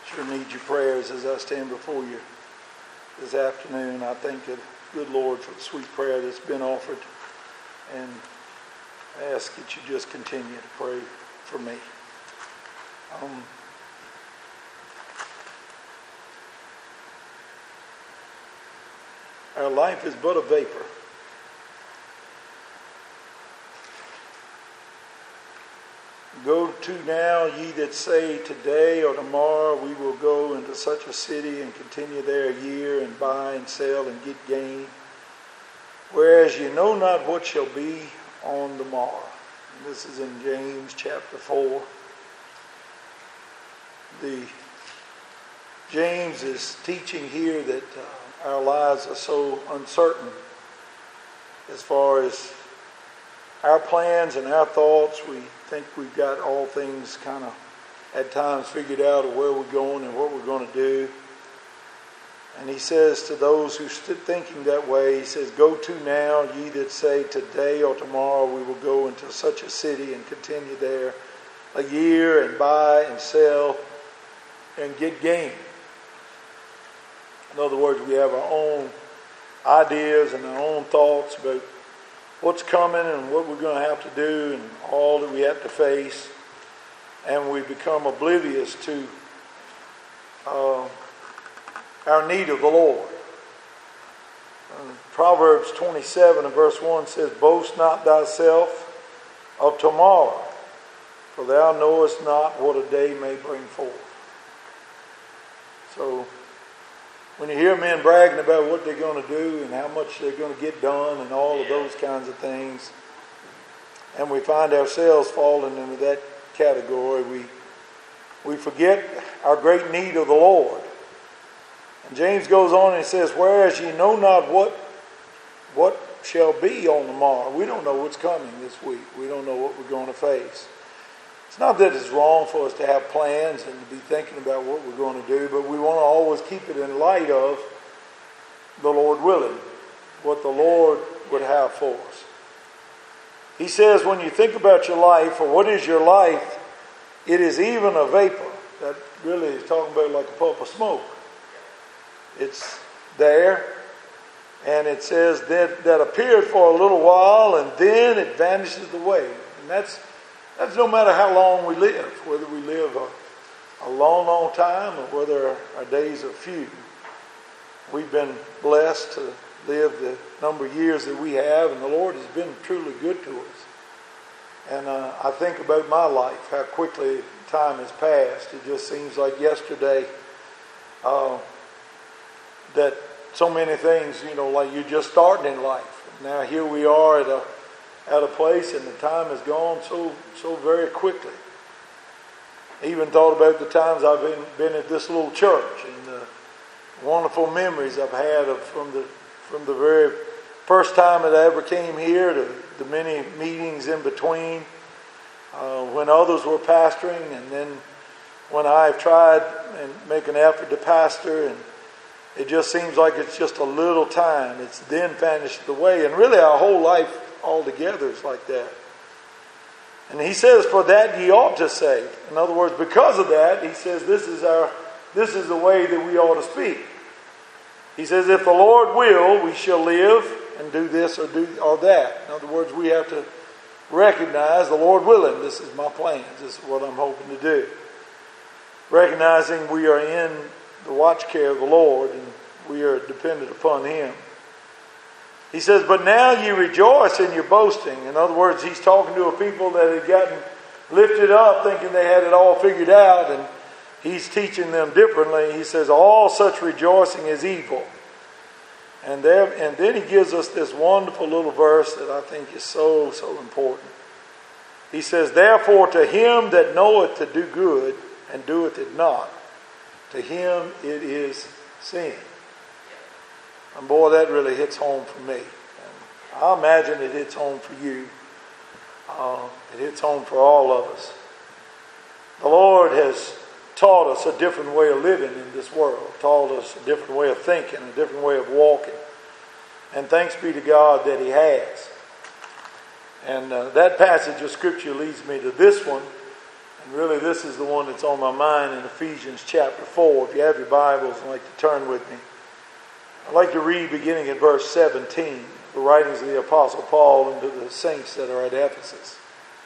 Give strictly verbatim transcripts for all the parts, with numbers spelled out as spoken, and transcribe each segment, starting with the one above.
Sure need your prayers as I stand before you this afternoon. I thank the good Lord for the sweet prayer that's been offered, and I ask that you just continue to pray for me. Um, our life is but a vapor. Go to now, ye that say, today or tomorrow we will go into such a city and continue there a year and buy and sell and get gain. Whereas you know not what shall be on the morrow. And this is in James chapter four. The James is teaching here that uh, our lives are so uncertain as far as our plans and our thoughts. We think we've got all things kind of at times figured out of where we're going and what we're going to do. And he says to those who stood thinking that way, he says, go to now, ye that say, today or tomorrow we will go into such a city and continue there a year and buy and sell and get gain. In other words, we have our own ideas and our own thoughts about what's coming and what we're going to have to do and all that we have to face, and we become oblivious to uh, our need of the Lord. Uh, Proverbs twenty-seven and verse one says, boast not thyself of tomorrow, for thou knowest not what a day may bring forth. So when you hear men bragging about what they're going to do and how much they're going to get done and all of those kinds of things, and we find ourselves falling into that category, we we forget our great need of the Lord. And James goes on and he says, whereas ye know not what what shall be on the morrow. We don't know what's coming this week. We don't know what we're going to face. It's not that it's wrong for us to have plans and to be thinking about what we're going to do, but we want to always keep it in light of the Lord willing, what the Lord would have for us. He says when you think about your life, or what is your life, it is even a vapor. That really is talking about like a puff of smoke. It's there, and it says that, that appeared for a little while and then it vanishes away. And that's That's no matter how long we live, whether we live a, a long, long time or whether our, our days are few. We've been blessed to live the number of years that we have, and the Lord has been truly good to us. And uh, I think about my life, how quickly time has passed. It just seems like yesterday uh, that so many things, you know, like you're just starting in life. Now here we are at a at a place, and the time has gone so so very quickly. I even thought about the times I've been, been at this little church and the wonderful memories I've had of from the from the very first time that I ever came here to the many meetings in between, uh, when others were pastoring, and then when I've tried and make an effort to pastor, and it just seems like it's just a little time. It's then vanished away, and really our whole life altogether is like that. And he says, for that ye ought to say. In other words, because of that, he says this is our this is the way that we ought to speak. He says, if the Lord will, we shall live and do this or do or that. In other words, we have to recognize the Lord willing, this is my plans, this is what I'm hoping to do. Recognizing we are in the watch care of the Lord and we are dependent upon Him. He says, but now ye rejoice in your boasting. In other words, he's talking to a people that had gotten lifted up thinking they had it all figured out, and he's teaching them differently. He says, all such rejoicing is evil. And, there, and then he gives us this wonderful little verse that I think is so, so important. He says, therefore to him that knoweth to do good and doeth it not, to him it is sin. And boy, that really hits home for me. And I imagine it hits home for you. Uh, it hits home for all of us. The Lord has taught us a different way of living in this world, taught us a different way of thinking, a different way of walking. And thanks be to God that He has. And uh, that passage of Scripture leads me to this one. And really this is the one that's on my mind in Ephesians chapter four. If you have your Bibles and like to turn with me. I'd like to read beginning at verse seventeen, the writings of the Apostle Paul and to the saints that are at Ephesus.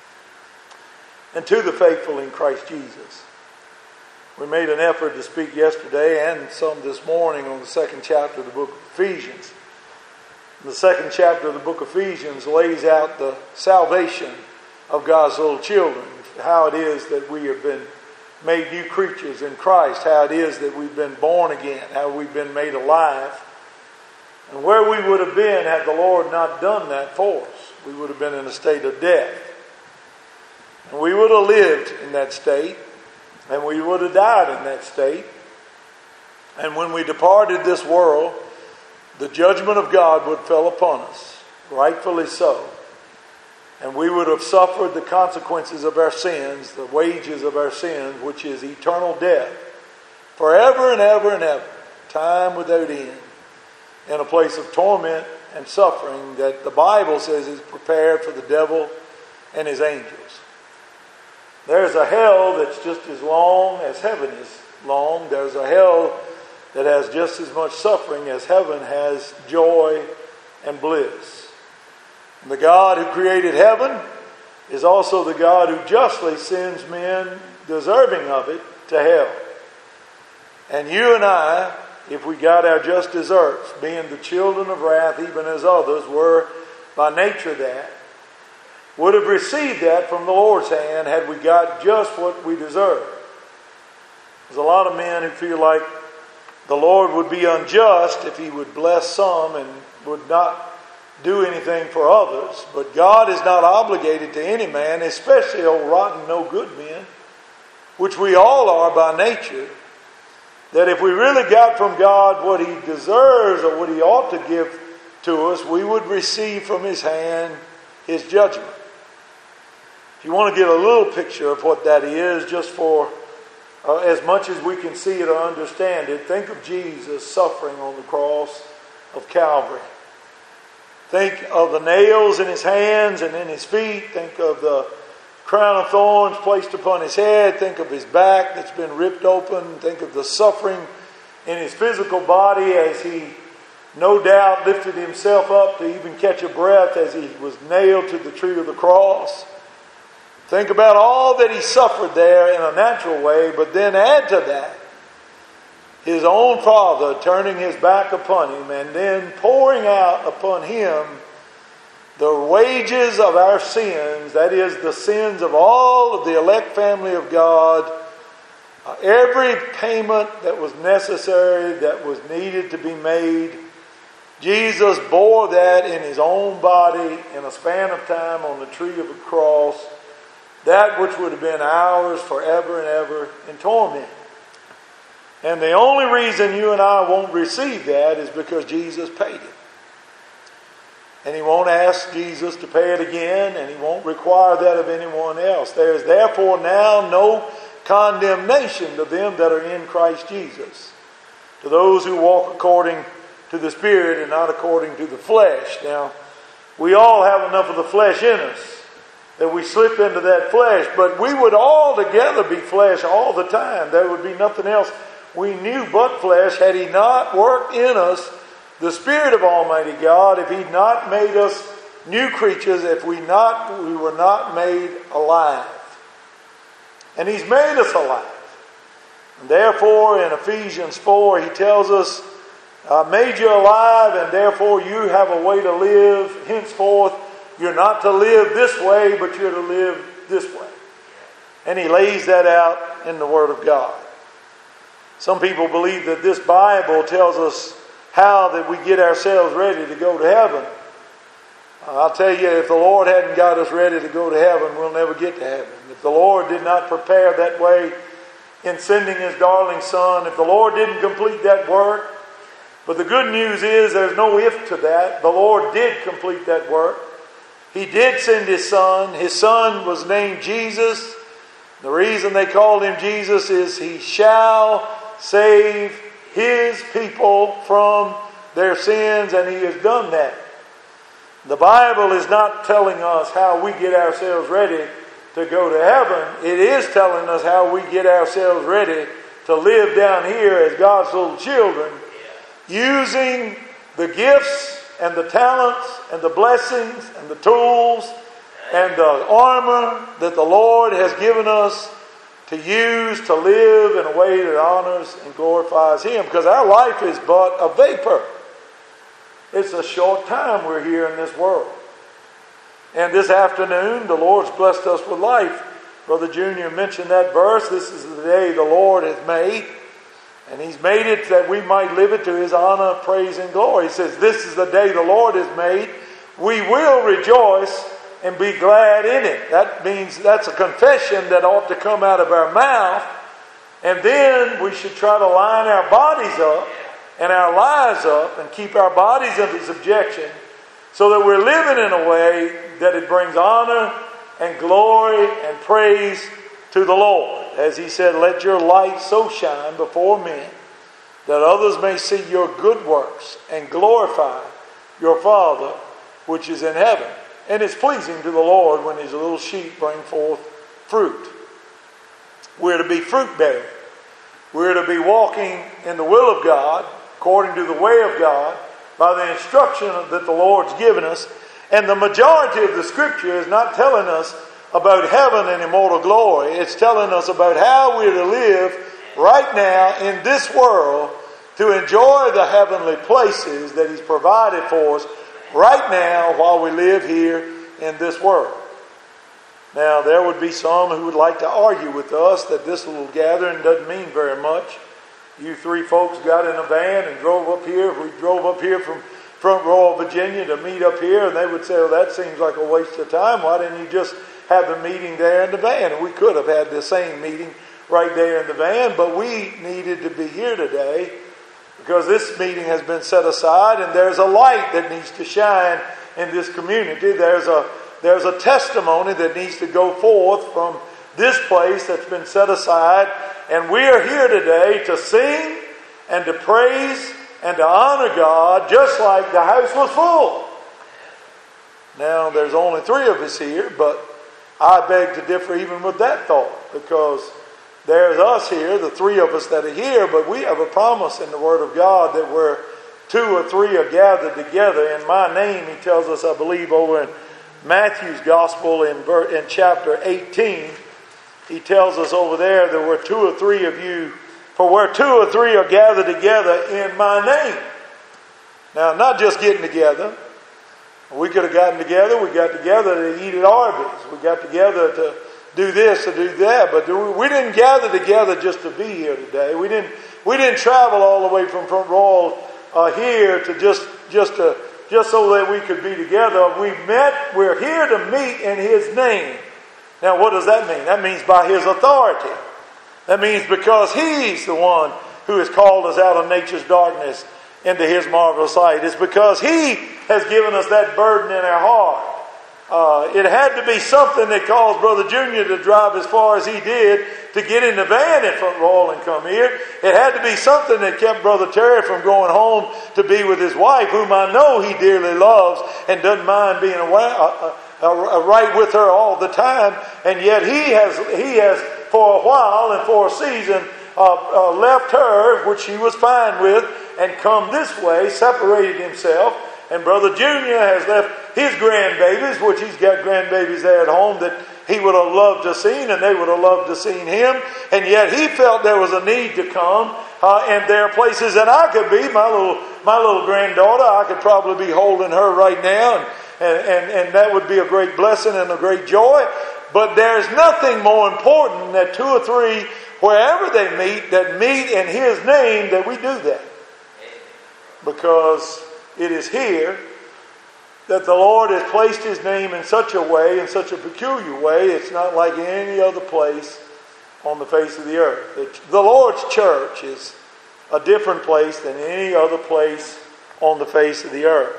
And to the faithful in Christ Jesus. We made an effort to speak yesterday and some this morning on the second chapter of the book of Ephesians. The second chapter of the book of Ephesians lays out the salvation of God's little children. How it is that we have been made new creatures in Christ. How it is that we've been born again. How we've been made alive. And where we would have been had the Lord not done that for us. We would have been in a state of death. And we would have lived in that state. And we would have died in that state. And when we departed this world, the judgment of God would fall upon us. Rightfully so. And we would have suffered the consequences of our sins, the wages of our sins, which is eternal death. Forever and ever and ever. Time without end. In a place of torment and suffering that the Bible says is prepared for the devil and his angels. There's a hell that's just as long as heaven is long. There's a hell that has just as much suffering as heaven has joy and bliss. And the God who created heaven is also the God who justly sends men deserving of it to hell. And you and I, if we got our just deserts, being the children of wrath even as others were by nature that, would have received that from the Lord's hand had we got just what we deserve. There's a lot of men who feel like the Lord would be unjust if He would bless some and would not do anything for others. But God is not obligated to any man, especially old rotten no good men, which we all are by nature, that if we really got from God what He deserves or what He ought to give to us, we would receive from His hand His judgment. If you want to get a little picture of what that is, just for uh, as much as we can see it or understand it, think of Jesus suffering on the cross of Calvary. Think of the nails in His hands and in His feet. Think of the crown of thorns placed upon His head. Think of His back that's been ripped open. Think of the suffering in His physical body as He no doubt lifted Himself up to even catch a breath as He was nailed to the tree of the cross. Think about all that He suffered there in a natural way, but then add to that His own Father turning His back upon Him and then pouring out upon Him the wages of our sins, that is the sins of all of the elect family of God, uh, every payment that was necessary, that was needed to be made. Jesus bore that in His own body in a span of time on the tree of the cross, that which would have been ours forever and ever in torment. And the only reason you and I won't receive that is because Jesus paid it. And He won't ask Jesus to pay it again, and He won't require that of anyone else. There is therefore now no condemnation to them that are in Christ Jesus, to those who walk according to the Spirit and not according to the flesh. Now, we all have enough of the flesh in us that we slip into that flesh, but we would all together be flesh all the time. There would be nothing else we knew but flesh had He not worked in us the Spirit of Almighty God, if He'd not made us new creatures, if we not we were not made alive. And He's made us alive. And therefore in Ephesians four He tells us, I made you alive, and therefore you have a way to live henceforth. You're not to live this way, but you're to live this way. And He lays that out in the Word of God. Some people believe that this Bible tells us how that we get ourselves ready to go to heaven. I'll tell you, if the Lord hadn't got us ready to go to heaven, we'll never get to heaven. If the Lord did not prepare that way in sending His darling Son, if the Lord didn't complete that work, but the good news is there's no if to that. The Lord did complete that work. He did send His Son. His Son was named Jesus. The reason they called Him Jesus is He shall save His people from their sins, and He has done that. The Bible is not telling us how we get ourselves ready to go to heaven. It is telling us how we get ourselves ready to live down here as God's little children, using the gifts and the talents and the blessings and the tools and the armor that the Lord has given us to use to live in a way that honors and glorifies Him. Because our life is but a vapor. It's a short time we're here in this world. And this afternoon, the Lord's blessed us with life. Brother Junior mentioned that verse. This is the day the Lord has made. And He's made it that we might live it to His honor, praise, and glory. He says, this is the day the Lord has made. We will rejoice and be glad in it. That means that's a confession that ought to come out of our mouth. And then we should try to line our bodies up and our lives up and keep our bodies under subjection so that we're living in a way that it brings honor and glory and praise to the Lord. As He said, let your light so shine before men that others may see your good works and glorify your Father which is in heaven. And it's pleasing to the Lord when His little sheep bring forth fruit. We're to be fruit bearing. We're to be walking in the will of God, according to the way of God, by the instruction that the Lord's given us. And the majority of the Scripture is not telling us about heaven and immortal glory. It's telling us about how we're to live right now in this world to enjoy the heavenly places that He's provided for us right now while we live here in this world. Now, there would be some who would like to argue with us that this little gathering doesn't mean very much. You three folks got in a van and drove up here. We drove up here from Front Royal, Virginia to meet up here, and they would say, well, that seems like a waste of time. Why didn't you just have the meeting there in the van? And we could have had the same meeting right there in the van, but we needed to be here today because this meeting has been set aside, and there's a light that needs to shine in this community. There's a there's a testimony that needs to go forth from this place that's been set aside, and we are here today to sing and to praise and to honor God, just like the house was full. Now, there's only three of us here, but I beg to differ even with that thought, because there's us here, the three of us that are here, but we have a promise in the Word of God that where two or three are gathered together in my name, He tells us, I believe, over in Matthew's Gospel in, in chapter eighteen, He tells us over there that where two or three of you, for where two or three are gathered together in my name. Now, not just getting together. We could have gotten together. We got together to eat at Arby's. We got together to do this, to do that. But we didn't gather together just to be here today. We didn't. We didn't travel all the way from Front Royal uh, here to just just to just so that we could be together. We met. We're here to meet in His name. Now, what does that mean? That means by His authority. That means because He's the one who has called us out of nature's darkness into His marvelous light. It's because He has given us that burden in our heart. Uh, it had to be something that caused Brother Junior to drive as far as he did to get in the van in Front Royal and come here. It had to be something that kept Brother Terry from going home to be with his wife, whom I know he dearly loves and doesn't mind being away, uh, uh, uh, right with her all the time. And yet he has, he has for a while and for a season uh, uh, left her, which she was fine with, and come this way, separated himself. And Brother Junior has left his grandbabies, which he's got grandbabies there at home that he would have loved to seen, and they would have loved to seen him. And yet he felt there was a need to come. Uh, and there are places that I could be. My little my little granddaughter, I could probably be holding her right now. And, and, and that would be a great blessing and a great joy. But there's nothing more important that two or three, wherever they meet, that meet in His name, that we do that. Because it is here that the Lord has placed His name in such a way, in such a peculiar way, it's not like any other place on the face of the earth. The Lord's church is a different place than any other place on the face of the earth.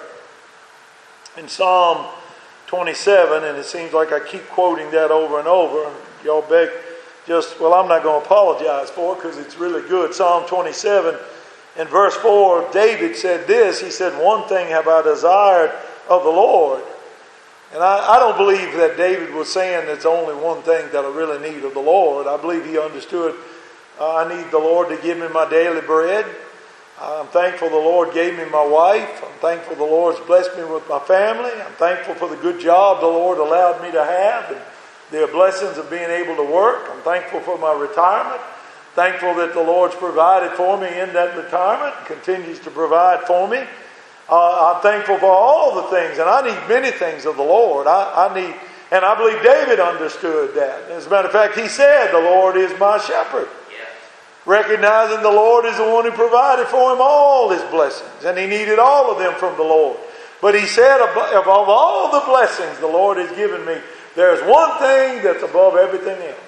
In Psalm twenty-seven, and it seems like I keep quoting that over and over, y'all beg just, well, I'm not going to apologize for it because it's really good. Psalm twenty-seven, in verse four, David said this. He said, one thing have I desired of the Lord, And I, I don't believe that David was saying it's only one thing that I really need of the Lord. I believe he understood uh, I need the Lord to give me my daily bread. I'm thankful the Lord gave me my wife. I'm thankful the Lord's blessed me with my family. I'm thankful for the good job the Lord allowed me to have and the blessings of being able to work. I'm thankful for my retirement. Thankful that the Lord's provided for me in that retirement and continues to provide for me. Uh, I'm thankful for all the things, and I need many things of the Lord. I, I need, and I believe David understood that. As a matter of fact, he said, "The Lord is my shepherd." Yes. Recognizing the Lord is the one who provided for him all his blessings, and he needed all of them from the Lord. But he said, above all the blessings the Lord has given me, there's one thing that's above everything else.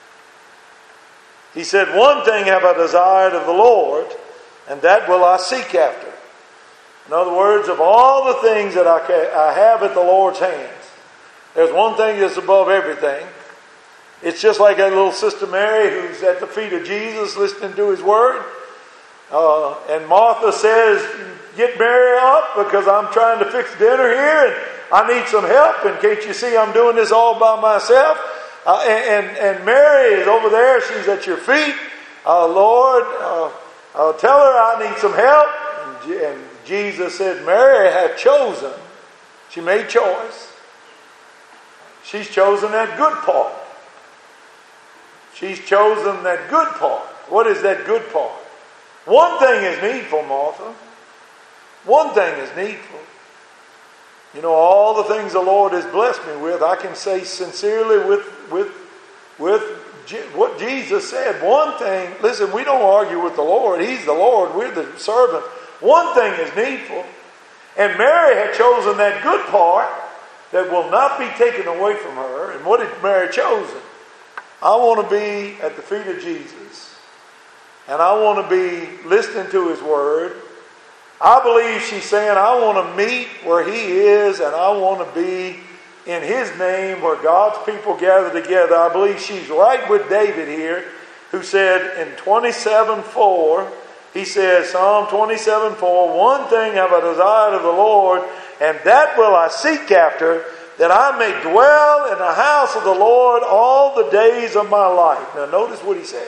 He said, "One thing have I desired of the Lord, and that will I seek after." In other words, of all the things that I, ca- I have at the Lord's hands, there's one thing that's above everything. It's just like that little Sister Mary who's at the feet of Jesus listening to His Word. Uh, and Martha says, "Get Mary up because I'm trying to fix dinner here and I need some help. And can't you see I'm doing this all by myself?" Uh, and, and, and Mary is over there. She's at your feet. Uh, Lord, uh, uh, tell her I need some help. And, and Jesus said, "Mary hath chosen." She made choice. She's chosen that good part. She's chosen that good part. What is that good part? One thing is needful, Martha. One thing is needful. You know, all the things the Lord has blessed me with, I can say sincerely with, with, with what Jesus said. One thing, listen, we don't argue with the Lord. He's the Lord. We're the servant. One thing is needful. And Mary had chosen that good part that will not be taken away from her. And what had Mary chosen? I want to be at the feet of Jesus. And I want to be listening to His Word. I believe she's saying, I want to meet where He is, and I want to be in His name where God's people gather together. I believe she's right with David here, who said in twenty-seven four, he says, Psalm twenty-seven four, "One thing have I desired of the Lord, and that will I seek after, that I may dwell in the house of the Lord all the days of my life." Now notice what he says.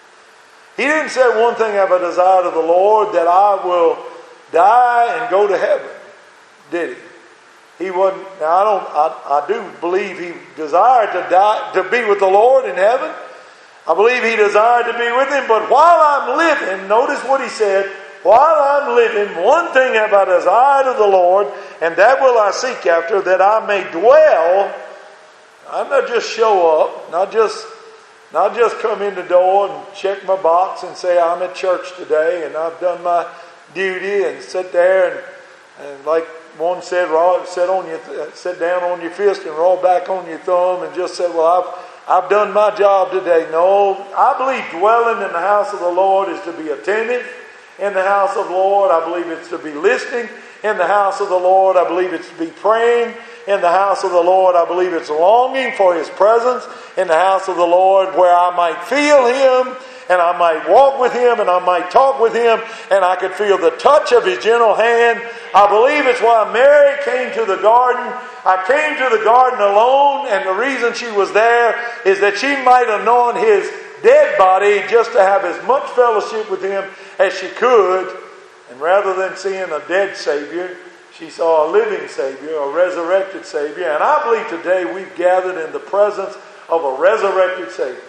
He didn't say, "One thing have I desired of the Lord, that I will die and go to heaven," did he? He wasn't. Now I don't. I, I do believe he desired to die, to be with the Lord in heaven. I believe he desired to be with Him. But while I'm living, notice what he said. While I'm living, one thing have I desired of the Lord, and that will I seek after, that I may dwell. I'm not just show up, not just, not just come in the door and check my box and say I'm at church today and I've done my duty and sit there and, and like one said, roll, sit on your, sit down on your fist and roll back on your thumb and just say, "Well, I've I've done my job today." No, I believe dwelling in the house of the Lord is to be attentive in the house of the Lord. I believe it's to be listening in the house of the Lord. I believe it's to be praying in the house of the Lord. I believe it's longing for His presence in the house of the Lord, where I might feel Him and I might walk with Him and I might talk with Him and I could feel the touch of His gentle hand. I believe it's why Mary came to the garden. I came to the garden alone, and the reason she was there is that she might anoint His dead body just to have as much fellowship with Him as she could. And rather than seeing a dead Savior, she saw a living Savior, a resurrected Savior. And I believe today we've gathered in the presence of a resurrected Savior.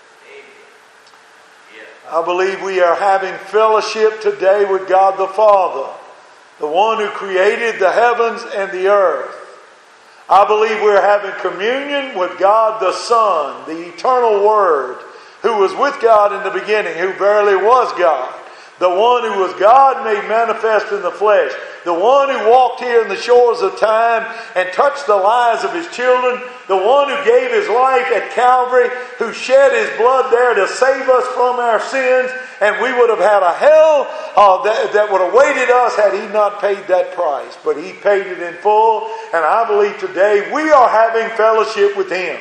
I believe we are having fellowship today with God the Father, the one who created the heavens and the earth. I believe we're having communion with God the Son, the eternal Word, who was with God in the beginning, who verily was God. The one who was God made manifest in the flesh. The one who walked here in the shores of time and touched the lives of His children. The one who gave His life at Calvary, who shed His blood there to save us from our sins. And we would have had a hell uh, that, that would have awaited us had He not paid that price. But He paid it in full. And I believe today we are having fellowship with Him.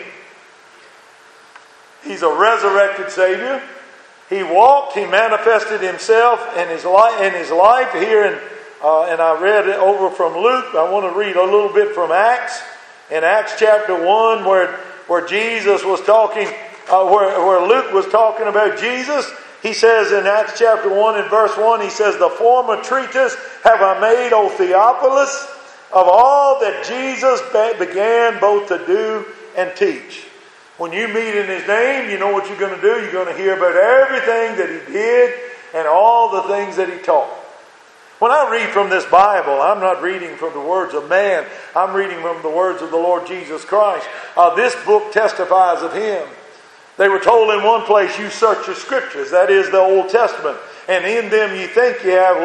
He's a resurrected Savior. He walked, He manifested Himself in His life, in his life here in, uh, and I read it over from Luke. I want to read a little bit from Acts. in Acts chapter one where, where Jesus was talking, uh, where, where Luke was talking about Jesus. He says in Acts chapter one and verse one, he says, "The former treatise have I made, O Theophilus, of all that Jesus began both to do and teach." When you meet in His name, you know what you're going to do. You're going to hear about everything that He did and all the things that He taught. When I read from this Bible, I'm not reading from the words of man. I'm reading from the words of the Lord Jesus Christ. Uh, this book testifies of Him. They were told in one place, "You search the Scriptures," that is the Old Testament, "and in them you think you have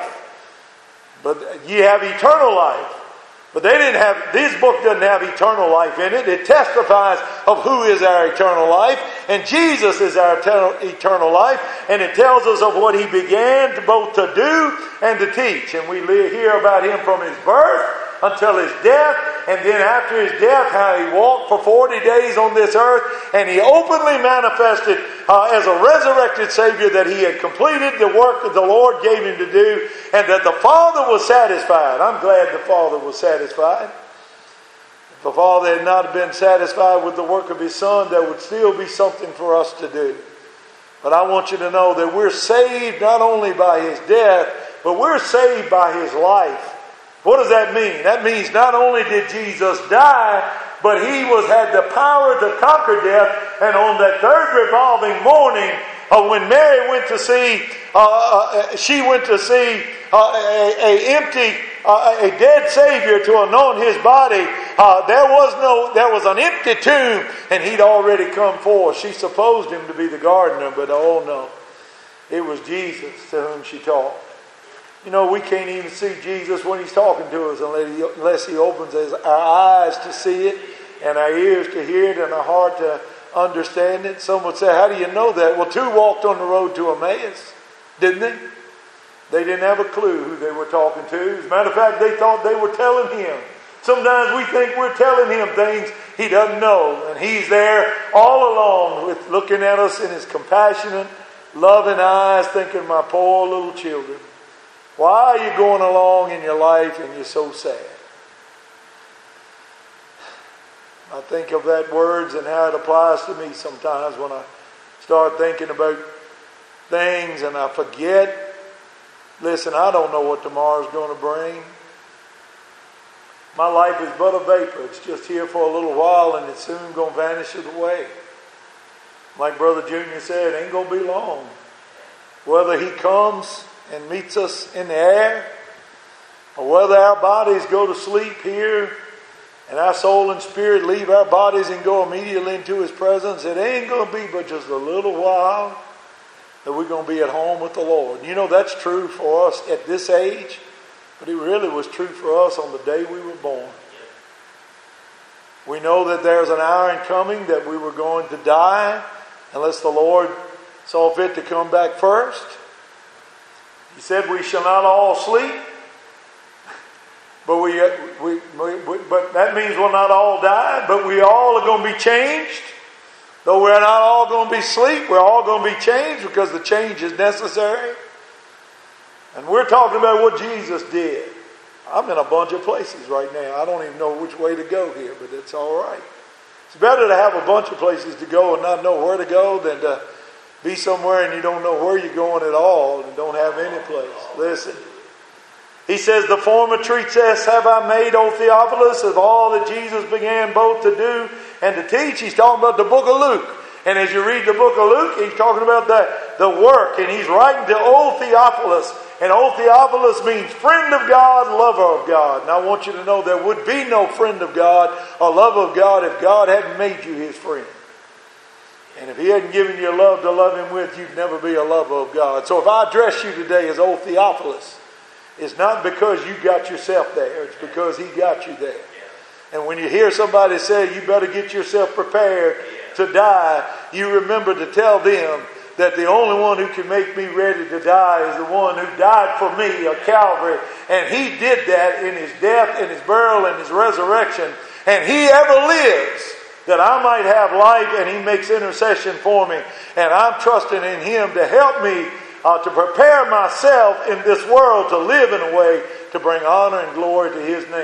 life, but ye have eternal life." But they didn't have, this book doesn't have eternal life in it. It testifies of who is our eternal life. And Jesus is our eternal life. And it tells us of what He began to both to do and to teach. And we hear about Him from His birth until His death. And then after His death, how He walked for forty days on this earth. And He openly manifested uh, as a resurrected Savior that He had completed the work that the Lord gave Him to do. And that the Father was satisfied. I'm glad the Father was satisfied. If the Father had not been satisfied with the work of His Son, there would still be something for us to do. But I want you to know that we're saved not only by His death, but we're saved by His life. What does that mean? That means not only did Jesus die, but He was had the power to conquer death. And on that third revolving morning, uh, when Mary went to see, uh, uh, she went to see uh, a, a empty, uh, a dead Savior to anoint His body. Uh, there was no, there was an empty tomb, and He'd already come forth. She supposed Him to be the gardener, but oh no, it was Jesus to whom she talked. You know, we can't even see Jesus when He's talking to us unless He, unless he opens his, our eyes to see it and our ears to hear it and our heart to understand it. Some would say, "How do you know that?" Well, two walked on the road to Emmaus, didn't they? They didn't have a clue who they were talking to. As a matter of fact, they thought they were telling Him. Sometimes we think we're telling Him things He doesn't know. And He's there all along with looking at us in His compassionate, loving eyes, thinking, "My poor little children. Why are you going along in your life and you're so sad?" I think of that words and how it applies to me sometimes when I start thinking about things and I forget. Listen, I don't know what tomorrow's going to bring. My life is but a vapor. It's just here for a little while and it's soon going to vanish away. Like Brother Junior said, it ain't going to be long. Whether He comes and meets us in the air, or whether our bodies go to sleep here and our soul and spirit leave our bodies and go immediately into His presence, it ain't going to be but just a little while that we're going to be at home with the Lord. You know, that's true for us at this age, but it really was true for us on the day we were born. We know that there's an hour in coming that we were going to die unless the Lord saw fit to come back first. He said we shall not all sleep, but we, we, we, we but that means we'll not all die, but we all are going to be changed. Though we're not all going to be asleep, we're all going to be changed because the change is necessary. And we're talking about what Jesus did. I'm in a bunch of places right now. I don't even know which way to go here, but it's all right. It's better to have a bunch of places to go and not know where to go than to be somewhere and you don't know where you're going at all and don't have any place. Listen. He says, "The former treatise have I made, O Theophilus, of all that Jesus began both to do and to teach." He's talking about the book of Luke. And as you read the book of Luke, he's talking about the, the work. And he's writing to O Theophilus. And O Theophilus means friend of God, lover of God. And I want you to know there would be no friend of God or love of God if God hadn't made you His friend. And if He hadn't given you love to love Him with, you'd never be a lover of God. So if I address you today as O Theophilus, it's not because you got yourself there. It's because He got you there. And when you hear somebody say, "You better get yourself prepared to die," you remember to tell them that the only one who can make me ready to die is the one who died for me at Calvary. And He did that in His death, in His burial, and His resurrection. And He ever lives that I might have life, and He makes intercession for me. And I'm trusting in Him to help me uh, to prepare myself in this world to live in a way to bring honor and glory to His name.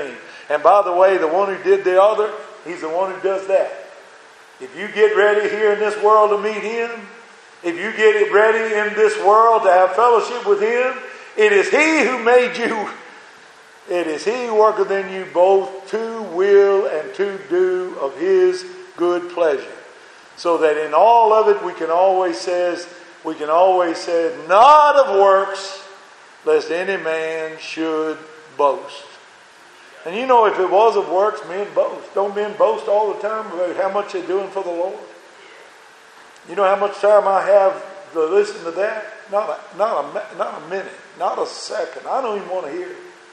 And by the way, the one who did the other, he's the one who does that. If you get ready here in this world to meet him, if you get it ready in this world to have fellowship with him, it is he who made you. It is he who worketh in you both to will and to do of his good pleasure. So that in all of it we can always says, we can always say, not of works, lest any man should boast. And you know, if it was of works, men boast. Don't men boast all the time about how much they're doing for the Lord? You know how much time I have to listen to that? Not a, not a, not a minute, not a second. I don't even want to hear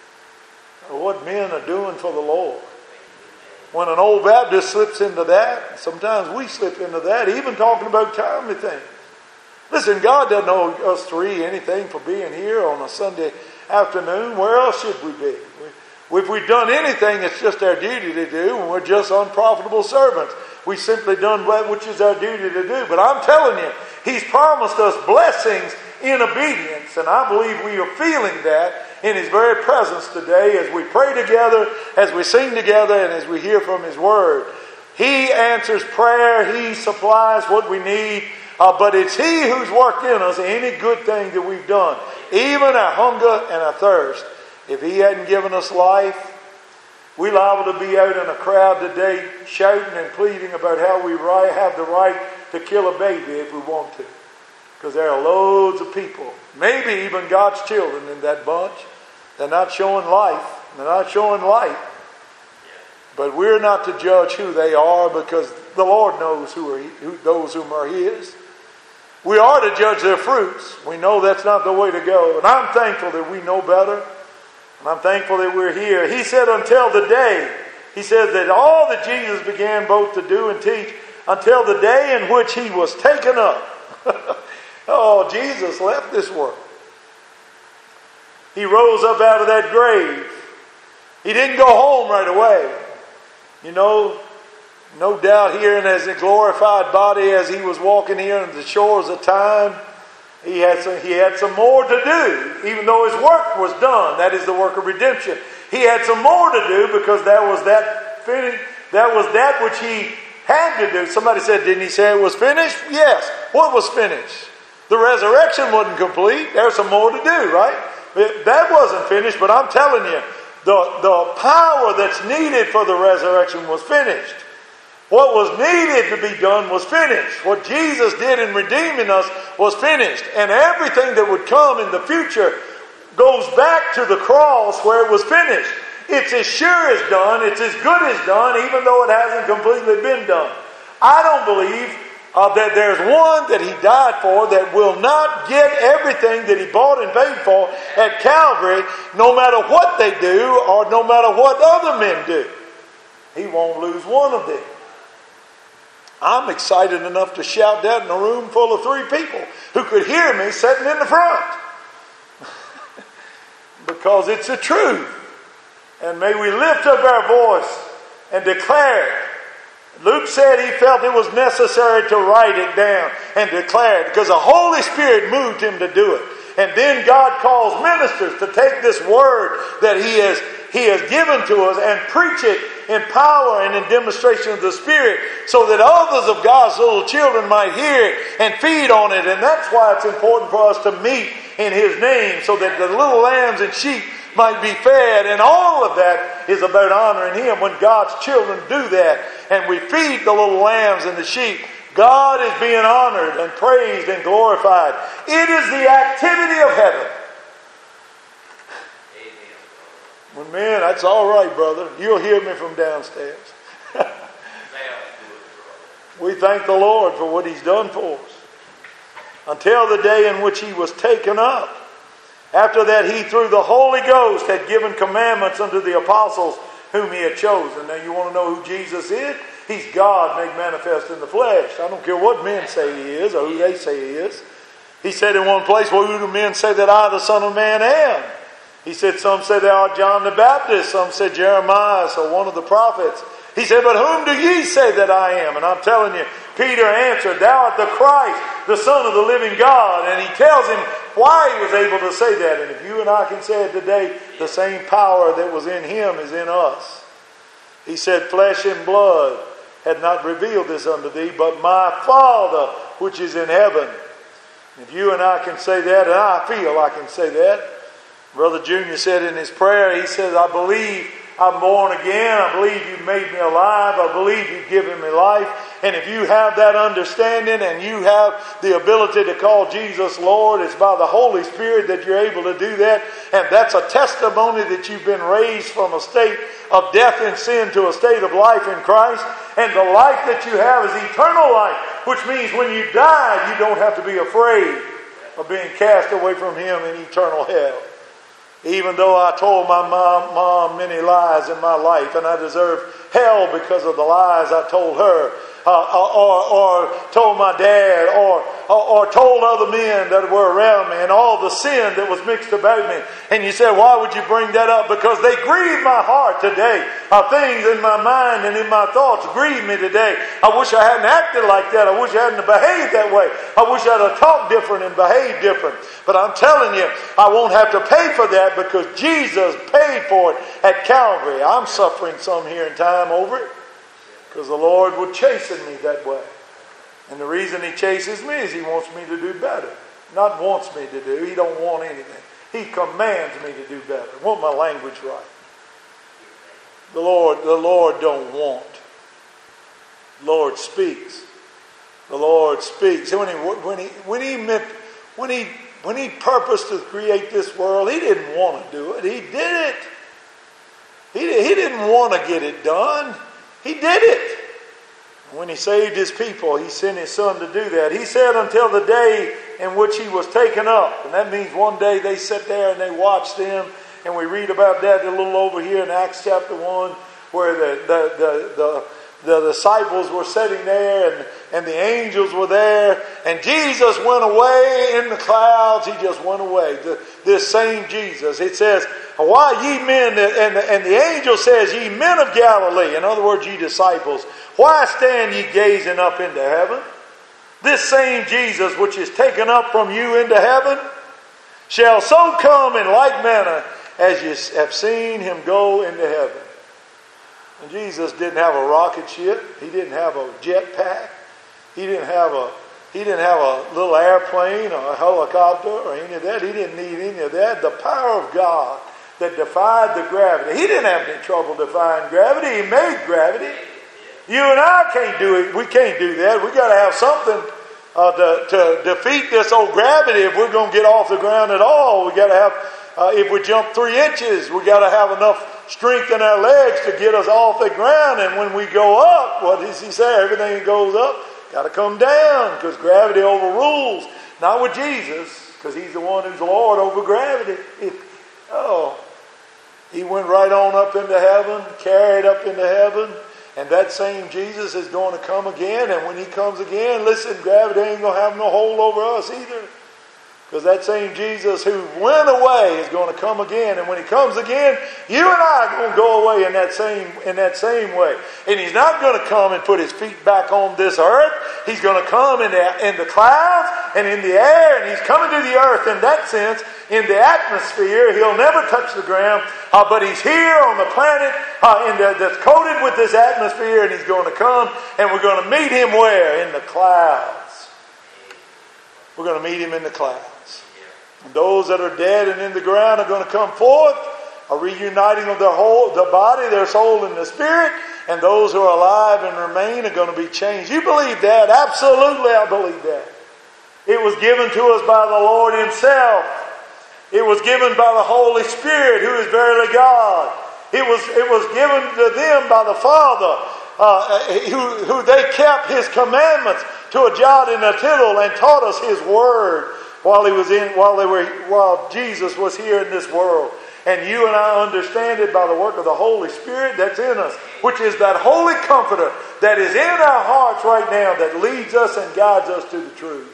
what men are doing for the Lord. When an old Baptist slips into that, sometimes we slip into that, even talking about timely things. Listen, God doesn't owe us three anything for being here on a Sunday afternoon. Where else should we be? If we've done anything, it's just our duty to do, and we're just unprofitable servants. We've simply done that which is our duty to do. But I'm telling you, he's promised us blessings in obedience, and I believe we are feeling that in his very presence today as we pray together, as we sing together, and as we hear from his word. He answers prayer. He supplies what we need. Uh, but it's he who's worked in us any good thing that we've done, even our hunger and our thirst. If he hadn't given us life, we're liable to be out in a crowd today shouting and pleading about how we right, have the right to kill a baby if we want to. Because there are loads of people, maybe even God's children in that bunch. They're not showing life. They're not showing light. But we're not to judge who they are, because the Lord knows who are who, those whom are his. We are to judge their fruits. We know that's not the way to go. And I'm thankful that we know better. And I'm thankful that we're here. He said until the day, he says that all that Jesus began both to do and teach, until the day in which he was taken up. Oh, Jesus left this world. He rose up out of that grave. He didn't go home right away. You know, no doubt here in his glorified body as he was walking here on the shores of time, He had some, he had some more to do, even though his work was done. That is the work of redemption. He had some more to do because that was that finished. That was that which he had to do. Somebody said, didn't he say it was finished? Yes. What was finished? The resurrection wasn't complete. There's some more to do, right? That wasn't finished, but I'm telling you, the, the power that's needed for the resurrection was finished. What was needed to be done was finished. What Jesus did in redeeming us was finished. And everything that would come in the future goes back to the cross where it was finished. It's as sure as done. It's as good as done, even though it hasn't completely been done. I don't believe uh, that there's one that he died for that will not get everything that he bought and paid for at Calvary, no matter what they do or no matter what other men do. He won't lose one of them. I'm excited enough to shout that in a room full of three people who could hear me sitting in the front. Because it's the truth. And may we lift up our voice and declare. Luke said he felt it was necessary to write it down and declare it because the Holy Spirit moved him to do it. And then God calls ministers to take this word that he has, he has given to us and preach it in power and in demonstration of the Spirit so that others of God's little children might hear it and feed on it. And that's why it's important for us to meet in his name so that the little lambs and sheep might be fed. And all of that is about honoring him. When God's children do that and we feed the little lambs and the sheep, God is being honored and praised and glorified. It is the activity of heaven. Well, man, that's all right, brother. You'll hear me from downstairs. We thank the Lord for what he's done for us. Until the day in which he was taken up. After that, he, through the Holy Ghost, had given commandments unto the apostles whom he had chosen. Now, you want to know who Jesus is? He's God made manifest in the flesh. I don't care what men say he is or who they say he is. He said in one place, well, who do men say that I, the Son of Man, am? He said, some say thou art John the Baptist. Some said Jeremiah, so one of the prophets. He said, but whom do ye say that I am? And I'm telling you, Peter answered, thou art the Christ, the Son of the living God. And he tells him why he was able to say that. And if you and I can say it today, the same power that was in him is in us. He said, flesh and blood had not revealed this unto thee, but my Father which is in heaven. If you and I can say that, and I feel I can say that. Brother Junior said in his prayer, he says, I believe I'm born again. I believe you've made me alive. I believe you've given me life. And if you have that understanding and you have the ability to call Jesus Lord, it's by the Holy Spirit that you're able to do that. And that's a testimony that you've been raised from a state of death and sin to a state of life in Christ. And the life that you have is eternal life, which means when you die, you don't have to be afraid of being cast away from Him in eternal hell. Even though I told my mom, mom many lies in my life, and I deserve hell because of the lies I told her, uh, or, or told my dad, or, or or told other men that were around me, and all the sin that was mixed about me. And you said, why would you bring that up? Because they grieve my heart today. Uh, things in my mind and in my thoughts grieve me today. I wish I hadn't acted like that. I wish I hadn't behaved that way. I wish I'd have talked different and behaved different. But I'm telling you, I won't have to pay for that because Jesus paid for it at Calvary. I'm suffering some here in time over it because the Lord would chasten me that way. And the reason He chases me is He wants me to do better. Not wants me to do. He don't want anything. He commands me to do better. I want my language right. The Lord, the Lord don't want. The Lord speaks. The Lord speaks. When He when He when He meant when He when He purposed to create this world, He didn't want to do it. He did it. He He didn't want to get it done. He did it. When He saved His people, He sent His Son to do that. He said until the day in which He was taken up. And that means one day they sat there and they watched Him. And we read about that a little over here in Acts chapter one, where the the the, the The disciples were sitting there and, and the angels were there. And Jesus went away in the clouds. He just went away. The, this same Jesus. It says, why ye men, and the, and the angel says, ye men of Galilee. In other words, ye disciples. Why stand ye gazing up into heaven? This same Jesus which is taken up from you into heaven shall so come in like manner as ye have seen Him go into heaven. And Jesus didn't have a rocket ship. He didn't have a jet pack. He didn't have a he didn't have a little airplane or a helicopter or any of that. He didn't need any of that. The power of God that defied the gravity. He didn't have any trouble defying gravity. He made gravity. You and I can't do it. We can't do that. We got to have something uh, to, to defeat this old gravity if we're going to get off the ground at all. We got to have, uh, if we jump three inches, we got to have enough strength in our legs to get us off the ground. And when we go up, what does He say? Everything that goes up got to come down because gravity overrules. Not with Jesus, because He's the one who's Lord over gravity. It, oh, He went right on up into heaven, carried up into heaven. And that same Jesus is going to come again. And when He comes again, listen, gravity ain't going to have no hold over us either. Because that same Jesus who went away is going to come again. And when He comes again, you and I are going to go away in that same in that same way. And He's not going to come and put His feet back on this earth. He's going to come in the, in the clouds and in the air. And He's coming to the earth in that sense, in the atmosphere. He'll never touch the ground. Uh, but He's here on the planet uh, in the, that's coated with this atmosphere. And He's going to come and we're going to meet Him where? In the clouds. We're going to meet Him in the clouds. And those that are dead and in the ground are going to come forth, a reuniting of their whole, the body, their soul, and the spirit. And those who are alive and remain are going to be changed. You believe that? Absolutely, I believe that. It was given to us by the Lord Himself. It was given by the Holy Spirit, who is verily God. It was it was given to them by the Father, uh, who who they kept His commandments to a jot and a tittle, and taught us His word. While he was in, while they were, while Jesus was here in this world, and you and I understand it by the work of the Holy Spirit that's in us, which is that Holy Comforter that is in our hearts right now, that leads us and guides us to the truth.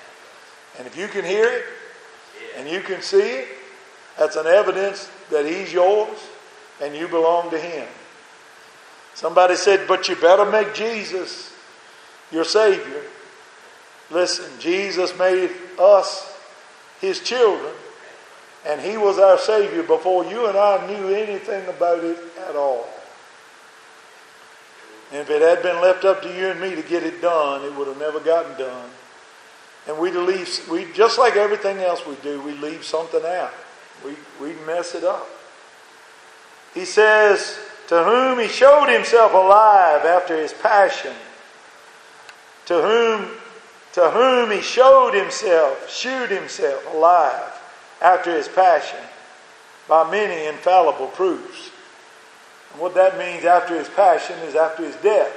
And if you can hear it, and you can see it, that's an evidence that He's yours, and you belong to Him. Somebody said, "But you better make Jesus your Savior." Listen, Jesus made us His children, and He was our Savior before you and I knew anything about it at all. And if it had been left up to you and me to get it done, it would have never gotten done. And we leave, we just like everything else we do, we leave something out. We we mess it up. He says, to whom he showed himself alive after his passion. To whom, to whom he showed himself, shewed himself alive after his passion by many infallible proofs. And what that means after his passion is after his death.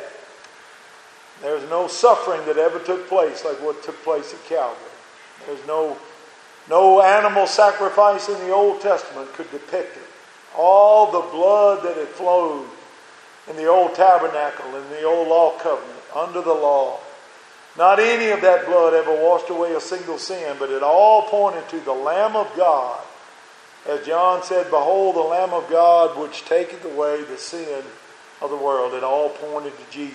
There's no suffering that ever took place like what took place at Calvary. There's no, no animal sacrifice in the Old Testament could depict it. All the blood that had flowed in the old tabernacle, in the old law covenant, under the law. Not any of that blood ever washed away a single sin, but it all pointed to the Lamb of God. As John said, behold the Lamb of God which taketh away the sin of the world. It all pointed to Jesus.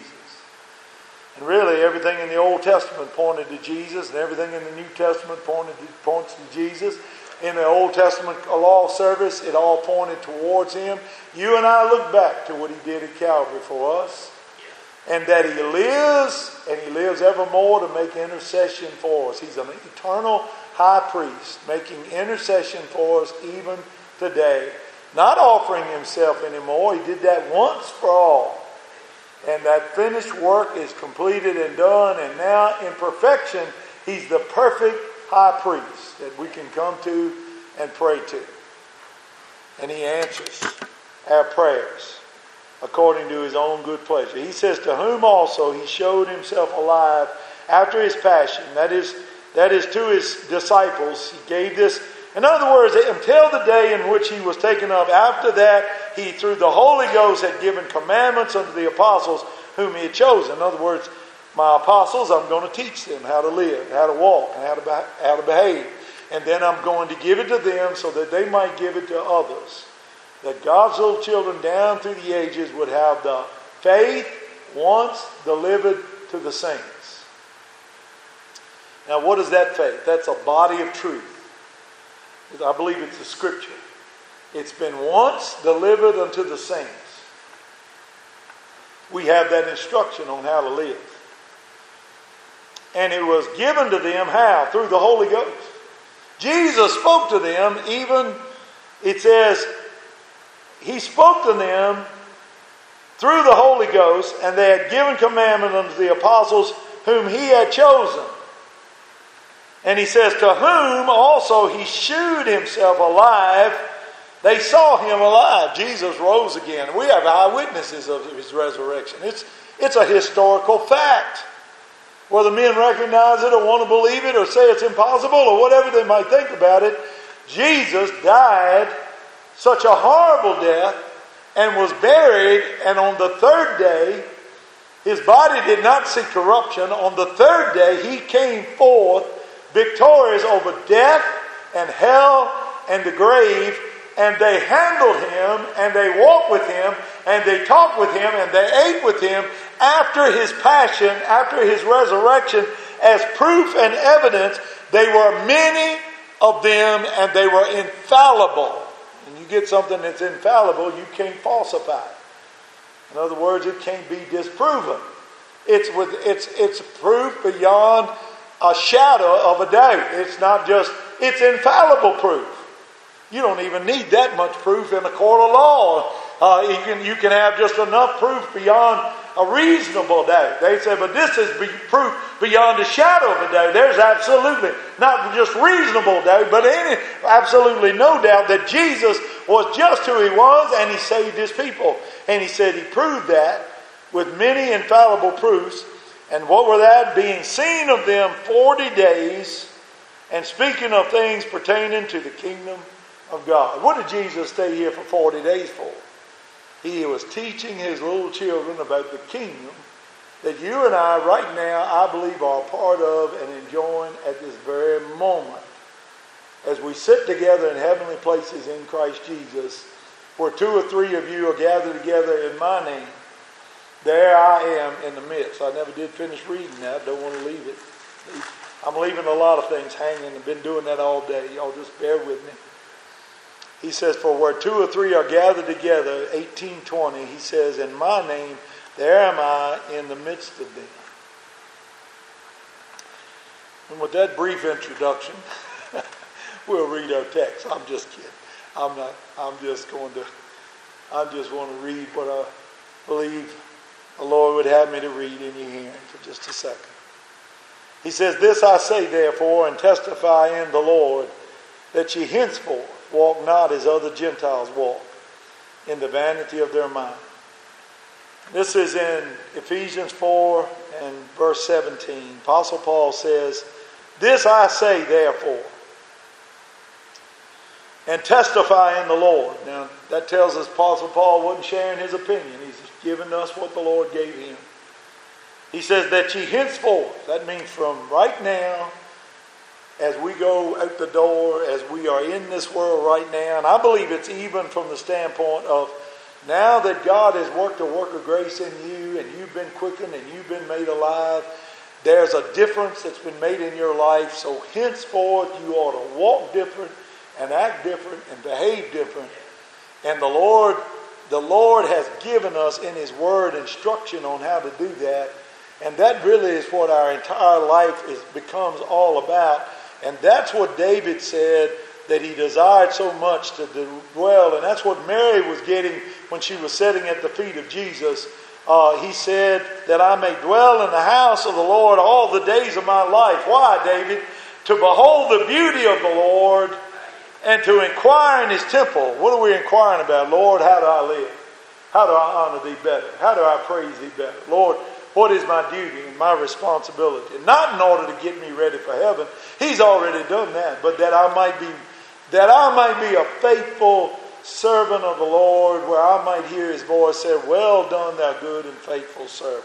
And really everything in the Old Testament pointed to Jesus, and everything in the New Testament pointed to, points to Jesus. In the Old Testament law service, it all pointed towards Him. You and I look back to what He did at Calvary for us. And that He lives, and He lives evermore to make intercession for us. He's an eternal high priest, making intercession for us even today. Not offering Himself anymore. He did that once for all. And that finished work is completed and done. And now in perfection, He's the perfect high priest that we can come to and pray to. And He answers our prayers according to His own good pleasure. He says, to whom also He showed Himself alive after His passion. That is, that is to His disciples. He gave this. In other words, until the day in which He was taken up, after that, He, through the Holy Ghost, had given commandments unto the apostles whom He had chosen. In other words, my apostles, I'm going to teach them how to live, how to walk, and how to, how to behave. And then I'm going to give it to them so that they might give it to others. That God's little children down through the ages would have the faith once delivered to the saints. Now, what is that faith? That's a body of truth. I believe it's the Scripture. It's been once delivered unto the saints. We have that instruction on how to live. And it was given to them how? Through the Holy Ghost. Jesus spoke to them, even, it says, He spoke to them through the Holy Ghost, and they had given commandment unto the apostles whom He had chosen. And He says, to whom also He shewed Himself alive. They saw Him alive. Jesus rose again. We have eyewitnesses of His resurrection. It's, it's a historical fact. Whether men recognize it or want to believe it or say it's impossible or whatever they might think about it, Jesus died such a horrible death and was buried, and on the third day, His body did not see corruption. On the third day, He came forth victorious over death and hell and the grave, and they handled Him, and they walked with Him, and they talked with Him, and they ate with Him after His passion, after His resurrection, as proof and evidence. They were many of them, and they were infallible. And you get something that's infallible, you can't falsify it. In other words, it can't be disproven. It's with it's it's proof beyond a shadow of a doubt. It's not just, it's infallible proof. You don't even need that much proof in a court of law. Uh, you can you can have just enough proof beyond a reasonable doubt. They say, but this is be proof beyond a shadow of a doubt. There's absolutely not just reasonable doubt, but any absolutely no doubt that Jesus was just who He was, and He saved His people. And He said He proved that with many infallible proofs. And what were that? Being seen of them forty days, and speaking of things pertaining to the kingdom of God. What did Jesus stay here for forty days for? He was teaching His little children about the kingdom that you and I right now, I believe, are a part of and enjoying at this very moment. As we sit together in heavenly places in Christ Jesus, where two or three of you are gathered together in my name, there I am in the midst. I never did finish reading that. Don't want to leave it. I'm leaving a lot of things hanging. I've been doing that all day. Y'all just bear with me. He says, for where two or three are gathered together, eighteen twenty, He says, in my name, There am I in the midst of them. And with that brief introduction, we'll read our text. I'm just kidding. I'm not, I'm just going to, I just want to read what I believe the Lord would have me to read in your hearing for just a second. He says, "This I say therefore, and testify in the Lord, that ye henceforth walk not as other Gentiles walk, in the vanity of their mind." This is in Ephesians four and verse seventeen. Apostle Paul says, "This I say therefore, and testify in the Lord." Now, that tells us Apostle Paul wasn't sharing his opinion. He's giving us what the Lord gave him. He says that ye henceforth, that means from right now, as we go out the door, as we are in this world right now, and I believe it's even from the standpoint of now that God has worked a work of grace in you, and you've been quickened and you've been made alive, there's a difference that's been made in your life. So henceforth you ought to walk different and act different and behave different. And the Lord, the Lord has given us in His Word instruction on how to do that. And that really is what our entire life is becomes all about. And that's what David said that he desired so much to dwell. And that's what Mary was getting when she was sitting at the feet of Jesus. Uh, he said that I may dwell in the house of the Lord all the days of my life. Why, David? To behold the beauty of the Lord and to inquire in His temple. What are we inquiring about? Lord, how do I live? How do I honor Thee better? How do I praise Thee better? Lord, what is my duty and my responsibility? Not in order to get me ready for heaven. He's already done that. But that I might be, that I might be a faithful servant of the Lord, where I might hear His voice say, "Well done, thou good and faithful servant."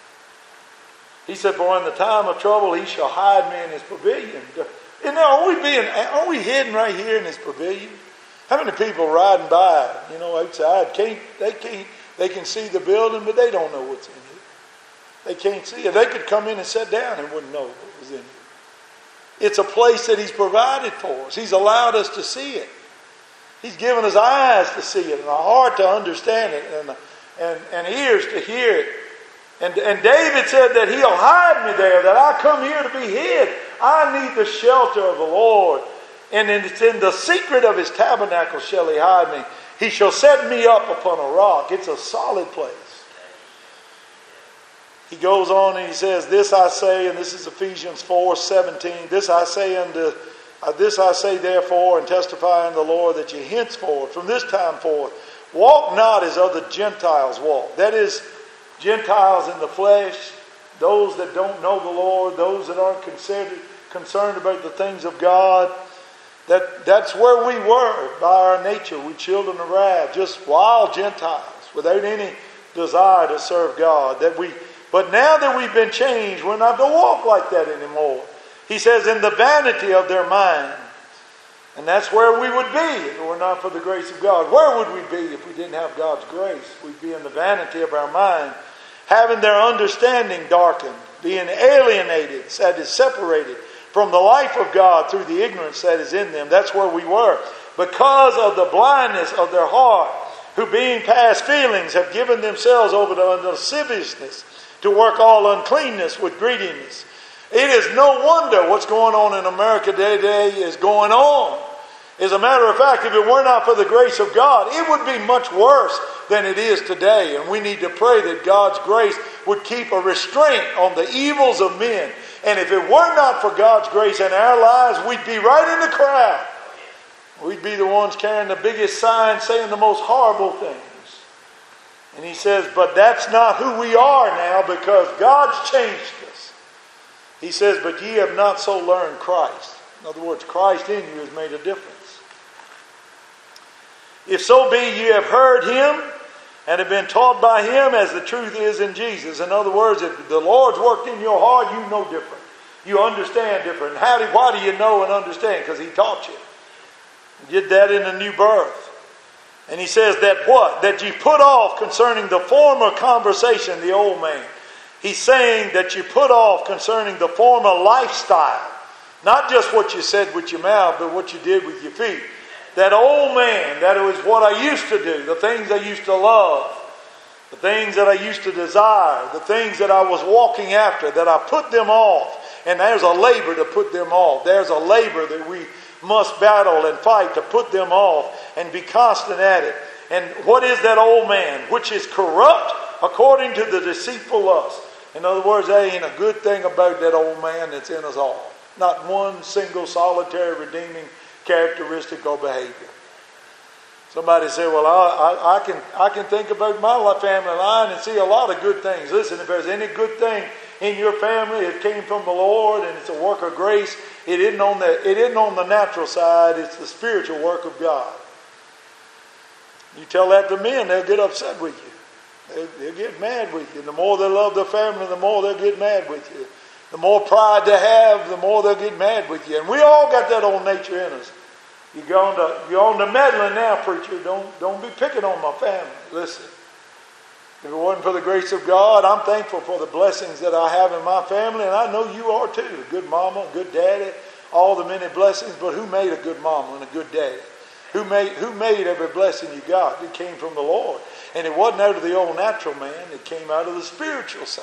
He said, "For in the time of trouble He shall hide me in His pavilion." And now, are we being, are we hidden right here in His pavilion? How many people riding by, you know, outside, can't they can't they can see the building, but they don't know what's in it. They can't see it. They could come in and sit down and wouldn't know what was in it. It's a place that He's provided for us. He's allowed us to see it. He's given us eyes to see it and a heart to understand it and, and, and ears to hear it. And, and David said that He'll hide me there, that I come here to be hid. I need the shelter of the Lord. And it's in the secret of His tabernacle shall He hide me. He shall set me up upon a rock. It's a solid place. He goes on and he says, "This I say," and this is Ephesians four seventeen. "This I say unto, uh, this I say therefore, and testify in the Lord, that ye henceforth, from this time forth, walk not as other Gentiles walk." That is, Gentiles in the flesh, those that don't know the Lord, those that aren't considered concerned about the things of God. That that's where we were by our nature. We children of wrath, just wild Gentiles, without any desire to serve God. That we. But now that we've been changed, we're not to walk like that anymore. He says, in the vanity of their mind. And that's where we would be if it were not for the grace of God. Where would we be if we didn't have God's grace? We'd be in the vanity of our mind, having their understanding darkened, being alienated, that is separated from the life of God through the ignorance that is in them. That's where we were. Because of the blindness of their heart, who being past feelings have given themselves over to lasciviousness, to work all uncleanness with greediness. It is no wonder what's going on in America today is going on. As a matter of fact, if it were not for the grace of God, it would be much worse than it is today. And we need to pray that God's grace would keep a restraint on the evils of men. And if it were not for God's grace in our lives, we'd be right in the crowd. We'd be the ones carrying the biggest sign, saying the most horrible things. And he says, but that's not who we are now, because God's changed us. He says, but ye have not so learned Christ. In other words, Christ in you has made a difference. If so be ye have heard Him and have been taught by Him as the truth is in Jesus. In other words, if the Lord's worked in your heart, you know different. You understand different. How do, why do you know and understand? Because He taught you. You did that in the new birth. And he says that what? That you put off concerning the former conversation, the old man. He's saying that you put off concerning the former lifestyle. Not just what you said with your mouth, but what you did with your feet. That old man, that was what I used to do, the things I used to love. The things that I used to desire, the things that I was walking after, that I put them off. And there's a labor to put them off. There's a labor that we must battle and fight to put them off and be constant at it. And what is that old man? Which is corrupt according to the deceitful lust. In other words, there ain't a good thing about that old man that's in us all. Not one single solitary redeeming characteristic or behavior. Somebody said, well, I, I, I can I can think about my family line and see a lot of good things. Listen, if there's any good thing in your family, it came from the Lord and it's a work of grace. It isn't on the, it isn't on the natural side. It's the spiritual work of God. You tell that to men, they'll get upset with you. They'll, they'll get mad with you. The more they love their family, the more they'll get mad with you. The more pride they have, the more they'll get mad with you. And we all got that old nature in us. You're going to, you're on the meddling now, preacher. Don't, don't be picking on my family. Listen, if it wasn't for the grace of God, I'm thankful for the blessings that I have in my family, and I know you are too. A good mama, a good daddy, all the many blessings. But who made a good mama and a good daddy? Who made, who made every blessing you got? It came from the Lord. And it wasn't out of the old natural man. It came out of the spiritual side.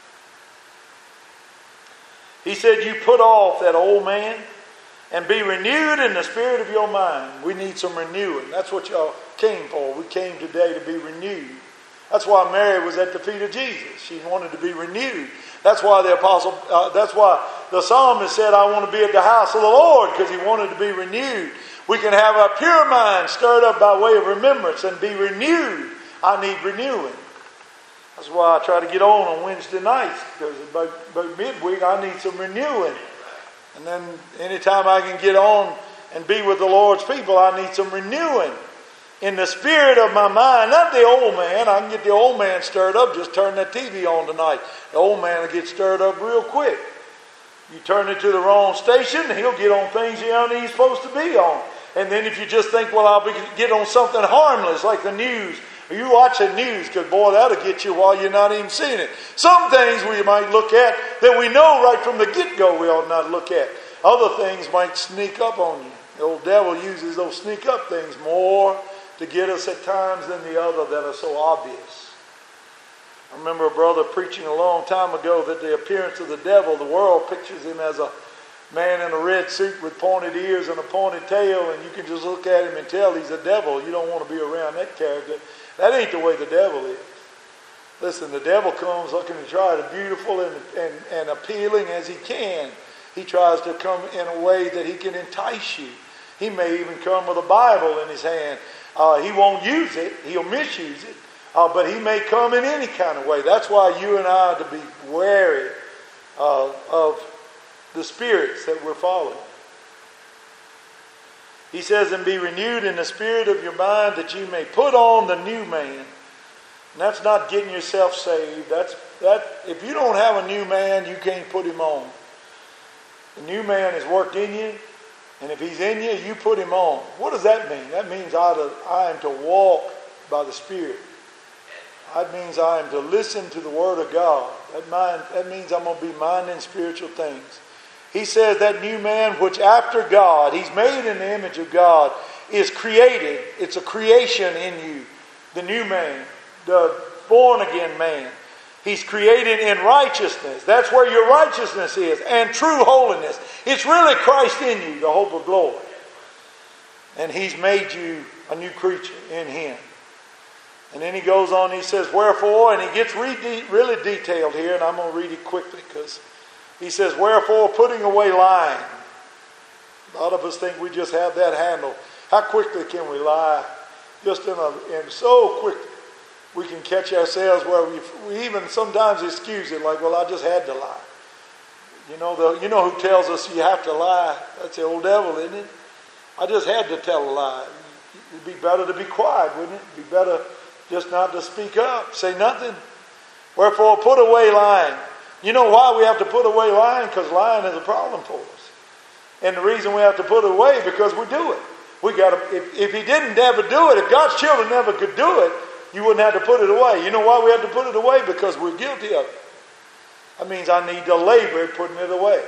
He said, you put off that old man and be renewed in the spirit of your mind. We need some renewing. That's what y'all came for. We came today to be renewed. That's why Mary was at the feet of Jesus. She wanted to be renewed. That's why the apostle, uh, that's why the psalmist said, I want to be at the house of the Lord, because he wanted to be renewed. We can have a pure mind stirred up by way of remembrance and be renewed. I need renewing. That's why I try to get on on Wednesday nights, because about, about midweek I need some renewing. And then anytime I can get on and be with the Lord's people, I need some renewing in the spirit of my mind. Not the old man. I can get the old man stirred up. Just turn that T V on tonight. The old man will get stirred up real quick. You turn it to the wrong station, he'll get on things he ain't supposed to be on. And then if you just think, well, I'll be, get on something harmless like the news. You watch the news, because boy, that'll get you while you're not even seeing it. Some things we might look at that we know right from the get-go we ought not look at. Other things might sneak up on you. The old devil uses those sneak up things more to get us at times than the other that are so obvious. I remember a brother preaching a long time ago that the appearance of the devil, the world pictures him as a man in a red suit with pointed ears and a pointed tail, and you can just look at him and tell he's a devil. You don't want to be around that character. That ain't the way the devil is. Listen, the devil comes looking to try to be beautiful and, and, and appealing as he can. He tries to come in a way that he can entice you. He may even come with a Bible in his hand. Uh, he won't use it. He'll misuse it. Uh, but he may come in any kind of way. That's why you and I are to be wary uh, of the spirits that we're following. He says, and be renewed in the spirit of your mind, that you may put on the new man. And that's not getting yourself saved. That's that. If you don't have a new man, you can't put him on. The new man is worked in you, and if he's in you, you put him on. What does that mean? That means I, to, I am to walk by the Spirit. That means I am to listen to the Word of God. That, mind, that means I'm going to be minding spiritual things. He says that new man, which after God, he's made in the image of God, is created. It's a creation in you. The new man, the born again man. He's created in righteousness. That's where your righteousness is. And true holiness. It's really Christ in you, the hope of glory. And he's made you a new creature in him. And then he goes on, he says, wherefore, and he gets re- really detailed here, and I'm going to read it quickly because he says, wherefore, putting away lying. A lot of us think we just have that handle. How quickly can we lie? Just in a, and so quickly we can catch ourselves where we, we even sometimes excuse it, like, well, I just had to lie. You know, the, you know who tells us you have to lie? That's the old devil, isn't it? I just had to tell a lie. It'd be better to be quiet, wouldn't it? It'd be better just not to speak up, say nothing. Wherefore, put away lying. You know why we have to put away lying? Because lying is a problem for us. And the reason we have to put it away because we do it. We got to. If, if he didn't ever do it, if God's children never could do it, you wouldn't have to put it away. You know why we have to put it away? Because we're guilty of it. That means I need to labor at putting it away.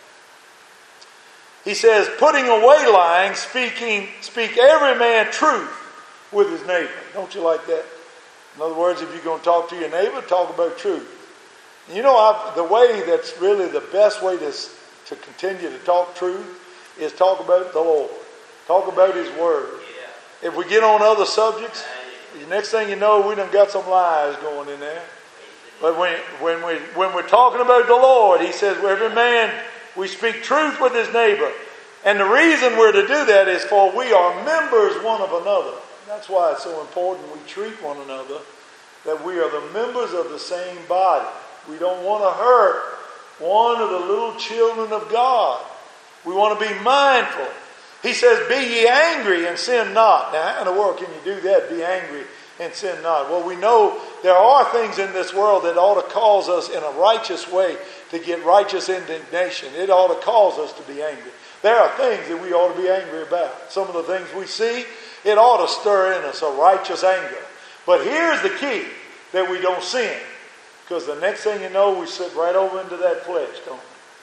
He says, putting away lying, speaking, speak every man truth with his neighbor. Don't you like that? In other words, if you're going to talk to your neighbor, talk about truth. You know, I've, the way that's really the best way to, to continue to talk truth is talk about the Lord. Talk about His Word. Yeah. If we get on other subjects, the next thing you know, we done got some lies going in there. But when, when, we, when we're talking about the Lord, He says, well, every man, we speak truth with his neighbor. And the reason we're to do that is for we are members one of another. That's why it's so important we treat one another, that we are the members of the same body. We don't want to hurt one of the little children of God. We want to be mindful. He says, be ye angry and sin not. Now, how in the world can you do that, be angry and sin not? Well, we know there are things in this world that ought to cause us in a righteous way to get righteous indignation. It ought to cause us to be angry. There are things that we ought to be angry about. Some of the things we see, it ought to stir in us a righteous anger. But here's the key, that we don't sin. Because the next thing you know, we slip right over into that flesh, don't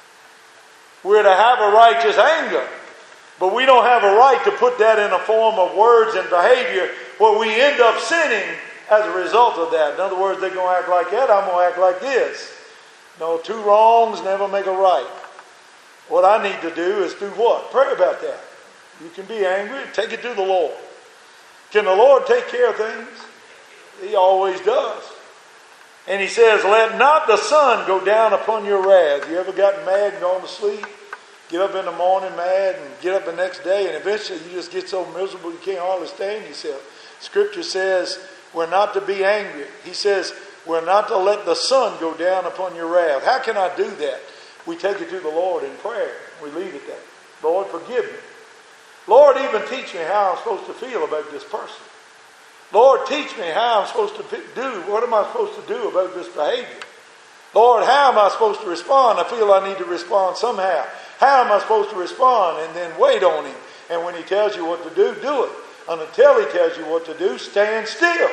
we? We're to have a righteous anger. But we don't have a right to put that in a form of words and behavior where we end up sinning as a result of that. In other words, they're going to act like that, I'm going to act like this. No, two wrongs never make a right. What I need to do is do what? Pray about that. You can be angry, take it to the Lord. Can the Lord take care of things? He always does. And He says, let not the sun go down upon your wrath. You ever gotten mad and gone to sleep? Get up in the morning mad and get up the next day, and eventually you just get so miserable you can't hardly stand yourself. Scripture says we're not to be angry. He says we're not to let the sun go down upon your wrath. How can I do that? We take it to the Lord in prayer. We leave it there. Lord, forgive me. Lord, even teach me how I'm supposed to feel about this person. Lord, teach me how I'm supposed to do. What am I supposed to do about this behavior? Lord, how am I supposed to respond? I feel I need to respond somehow. How am I supposed to respond? And then wait on Him. And when He tells you what to do, do it. And until He tells you what to do, stand still.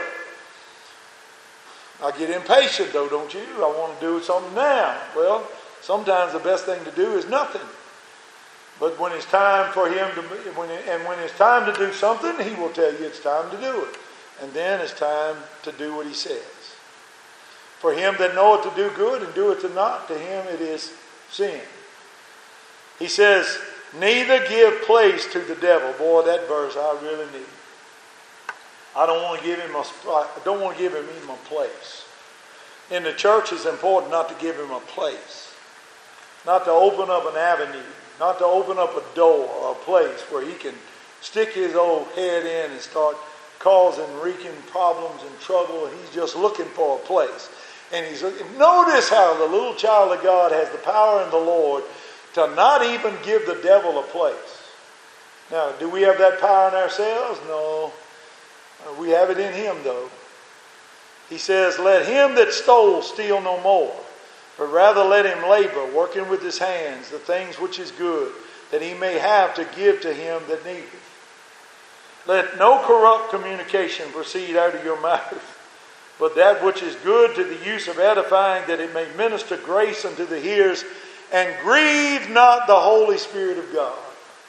I get impatient though, don't you? I want to do something now. Well, sometimes the best thing to do is nothing. But when it's time for Him to, when it, and when it's time to do something, He will tell you it's time to do it. And then it's time to do what He says. For him that knoweth to do good and doeth it not, to him it is sin. He says, neither give place to the devil. Boy, that verse I really need. I don't want to give him a, I don't want to give him even a place. In the church, it's important not to give him a place. Not to open up an avenue. Not to open up a door or a place where he can stick his old head in and start causing, wreaking problems and trouble. He's just looking for a place. And he's looking. Notice how the little child of God has the power in the Lord to not even give the devil a place. Now, do we have that power in ourselves? No. We have it in him, though. He says, let him that stole steal no more, but rather let him labor, working with his hands, the things which is good, that he may have to give to him that needeth. Let no corrupt communication proceed out of your mouth, but that which is good to the use of edifying, that it may minister grace unto the hearers, and grieve not the Holy Spirit of God,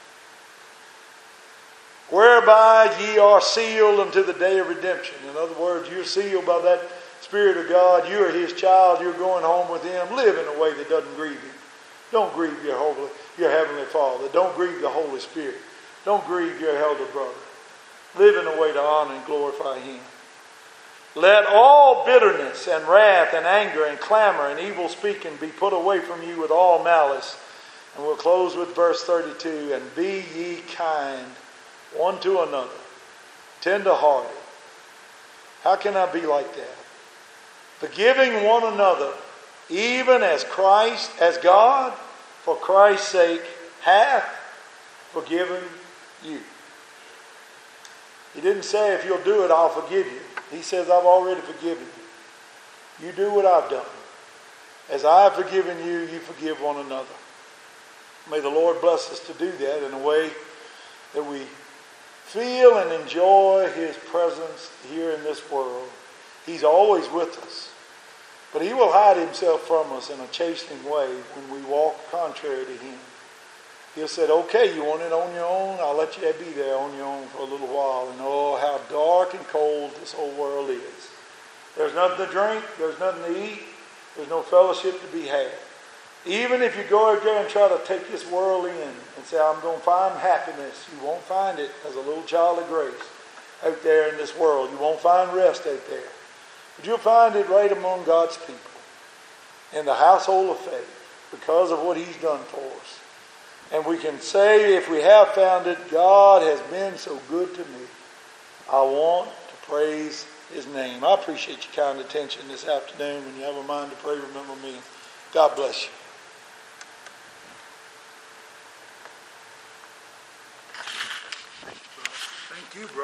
whereby ye are sealed unto the day of redemption. In other words, you're sealed by that Spirit of God. You're His child. You're going home with Him. Live in a way that doesn't grieve Him. Don't grieve your holy, your Heavenly Father. Don't grieve the Holy Spirit. Don't grieve your elder brother. Live in a way to honor and glorify Him. Let all bitterness and wrath and anger and clamor and evil speaking be put away from you with all malice. And we'll close with verse thirty-two. And be ye kind one to another, tender-hearted. How can I be like that? Forgiving one another, even as Christ, as God, for Christ's sake, hath forgiven you. He didn't say, if you'll do it, I'll forgive you. He says, I've already forgiven you. You do what I've done. As I have forgiven you, you forgive one another. May the Lord bless us to do that in a way that we feel and enjoy His presence here in this world. He's always with us. But He will hide Himself from us in a chastening way when we walk contrary to Him. He'll say, okay, you want it on your own? I'll let you be there on your own for a little while. And oh, how dark and cold this whole world is. There's nothing to drink. There's nothing to eat. There's no fellowship to be had. Even if you go out there and try to take this world in and say, I'm going to find happiness, you won't find it as a little child of grace out there in this world. You won't find rest out there. But you'll find it right among God's people in the household of faith because of what he's done for us. And we can say, if we have found it, God has been so good to me. I want to praise his name. I appreciate your kind attention this afternoon. When you have a mind to pray, remember me. God bless you. Thank you, brother.